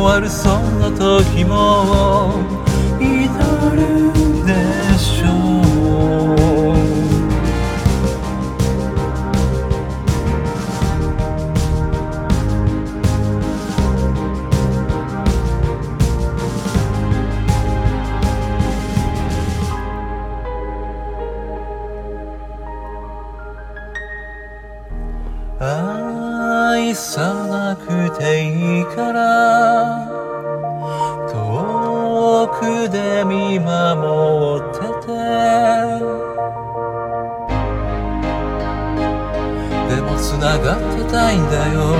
わるその時も至るでしょう。愛さなくていいから遠くで見守ってて、でも繋がってたいんだよ。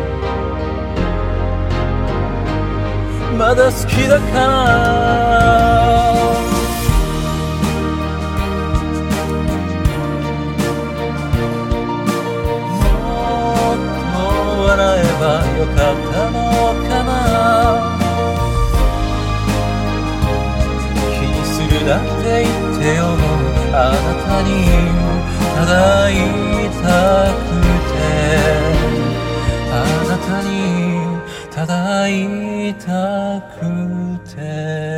まだ好きだから笑えばよかったのかな。気にするなって言ってよ、あなたにただ言いたくて、あなたにただ言いたくて。